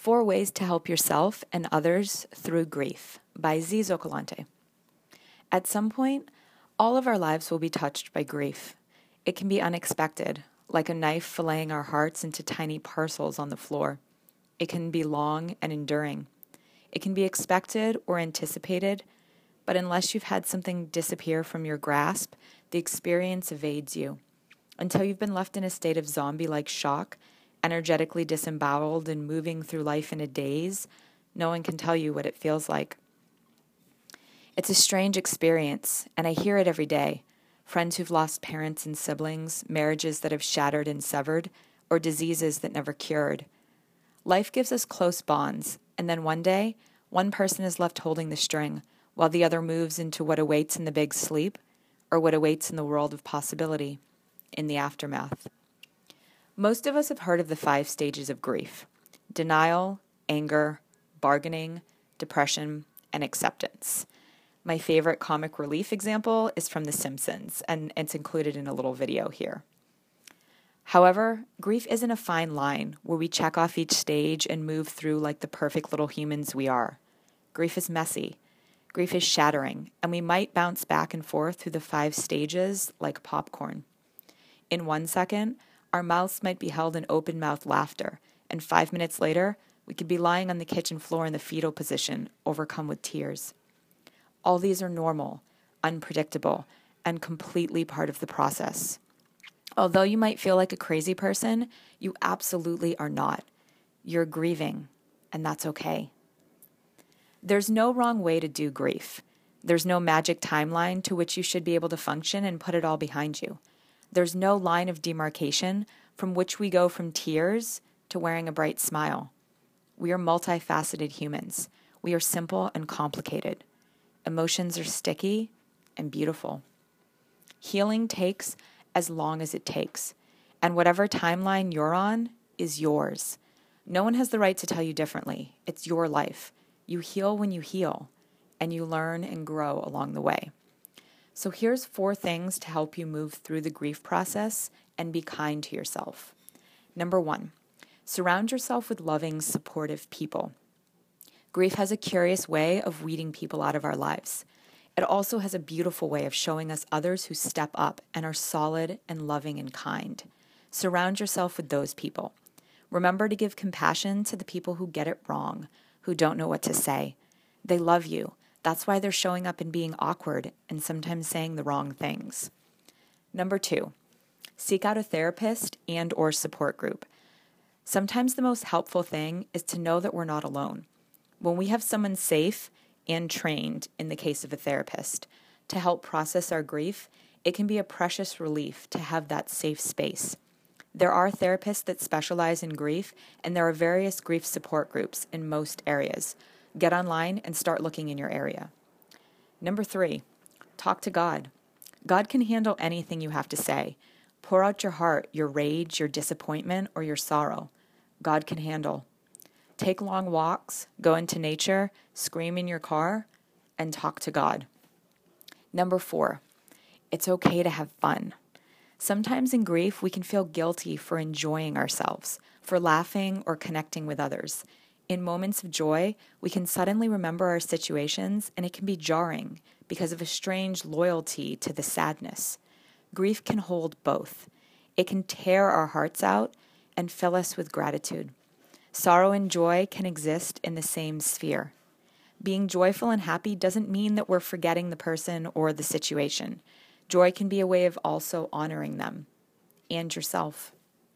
4 Ways to Help Yourself and Others Through Grief by Z. Zocolante. At some point, all of our lives will be touched by grief. It can be unexpected, like a knife filleting our hearts into tiny parcels on the floor. It can be long and enduring. It can be expected or anticipated, but unless you've had something disappear from your grasp, the experience evades you. Until you've been left in a state of zombie-like shock, energetically disemboweled and moving through life in a daze, no one can tell you what it feels like. It's a strange experience, and I hear it every day. Friends who've lost parents and siblings, marriages that have shattered and severed, or diseases that never cured. Life gives us close bonds, and then one day, one person is left holding the string, while the other moves into what awaits in the big sleep, or what awaits in the world of possibility, in the aftermath. Most of us have heard of the 5 stages of grief: denial, anger, bargaining, depression, and acceptance. My favorite comic relief example is from The Simpsons, and it's included in a little video here. However, grief isn't a fine line where we check off each stage and move through like the perfect little humans we are. Grief is messy. Grief is shattering, and we might bounce back and forth through the 5 stages like popcorn. In 1 second, our mouths might be held in open-mouthed laughter, and 5 minutes later, we could be lying on the kitchen floor in the fetal position, overcome with tears. All these are normal, unpredictable, and completely part of the process. Although you might feel like a crazy person, you absolutely are not. You're grieving, and that's okay. There's no wrong way to do grief. There's no magic timeline to which you should be able to function and put it all behind you. There's no line of demarcation from which we go from tears to wearing a bright smile. We are multifaceted humans. We are simple and complicated. Emotions are sticky and beautiful. Healing takes as long as it takes, and whatever timeline you're on is yours. No one has the right to tell you differently. It's your life. You heal when you heal, and you learn and grow along the way. So here's 4 things to help you move through the grief process and be kind to yourself. Number 1, surround yourself with loving, supportive people. Grief has a curious way of weeding people out of our lives. It also has a beautiful way of showing us others who step up and are solid and loving and kind. Surround yourself with those people. Remember to give compassion to the people who get it wrong, who don't know what to say. They love you. That's why they're showing up and being awkward and sometimes saying the wrong things. Number 2, seek out a therapist and/or support group. Sometimes the most helpful thing is to know that we're not alone. When we have someone safe and trained, in the case of a therapist, to help process our grief, it can be a precious relief to have that safe space. There are therapists that specialize in grief, and there are various grief support groups in most areas. Get online and start looking in your area. Number 3, talk to God. God can handle anything you have to say. Pour out your heart, your rage, your disappointment, or your sorrow. God can handle. Take long walks, go into nature, scream in your car, and talk to God. Number 4, it's okay to have fun. Sometimes in grief, we can feel guilty for enjoying ourselves, for laughing or connecting with others. In moments of joy, we can suddenly remember our situations, and it can be jarring because of a strange loyalty to the sadness. Grief can hold both. It can tear our hearts out and fill us with gratitude. Sorrow and joy can exist in the same sphere. Being joyful and happy doesn't mean that we're forgetting the person or the situation. Joy can be a way of also honoring them and yourself.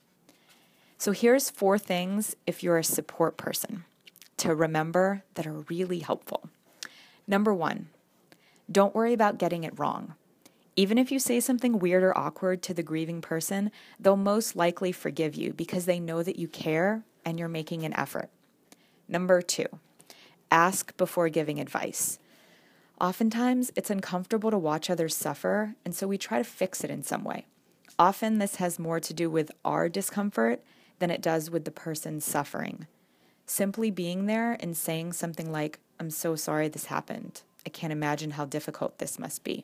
So here's 4 things, if you're a support person, to remember that are really helpful. Number 1, don't worry about getting it wrong. Even if you say something weird or awkward to the grieving person, they'll most likely forgive you because they know that you care and you're making an effort. Number 2, ask before giving advice. Oftentimes, it's uncomfortable to watch others suffer, and so we try to fix it in some way. Often, this has more to do with our discomfort than it does with the person's suffering. Simply being there and saying something like, "I'm so sorry this happened. I can't imagine how difficult this must be."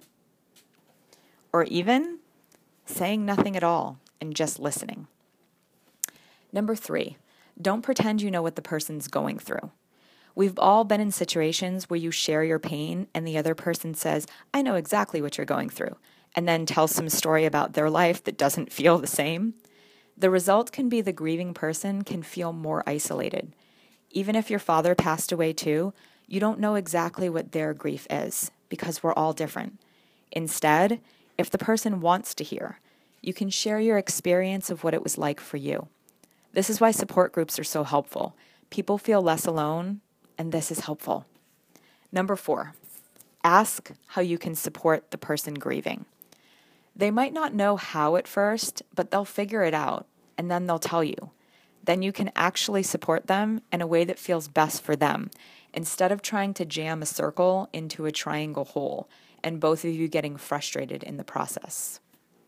Or even saying nothing at all and just listening. Number 3, Don't pretend you know what the person's going through. We've all been in situations where you share your pain and the other person says, I know exactly what you're going through, and then tells some story about their life that doesn't feel the same. The result can be the grieving person can feel more isolated. Even if your father passed away too, you don't know exactly what their grief is because we're all different. Instead, if the person wants to hear, you can share your experience of what it was like for you. This is why support groups are so helpful. People feel less alone, and this is helpful. Number 4, ask how you can support the person grieving. They might not know how at first, but they'll figure it out, and then they'll tell you. Then you can actually support them in a way that feels best for them, instead of trying to jam a circle into a triangle hole, and both of you getting frustrated in the process.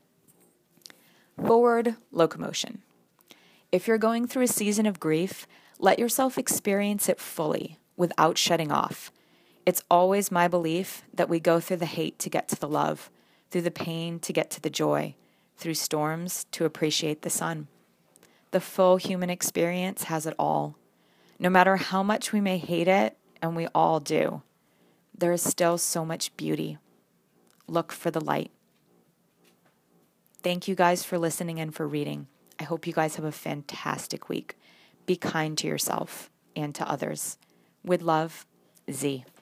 Forward locomotion. If you're going through a season of grief, let yourself experience it fully, without shutting off. It's always my belief that we go through the hate to get to the love, through the pain to get to the joy, through storms to appreciate the sun. The full human experience has it all. No matter how much we may hate it, and we all do, there is still so much beauty. Look for the light. Thank you guys for listening and for reading. I hope you guys have a fantastic week. Be kind to yourself and to others. With love, Z.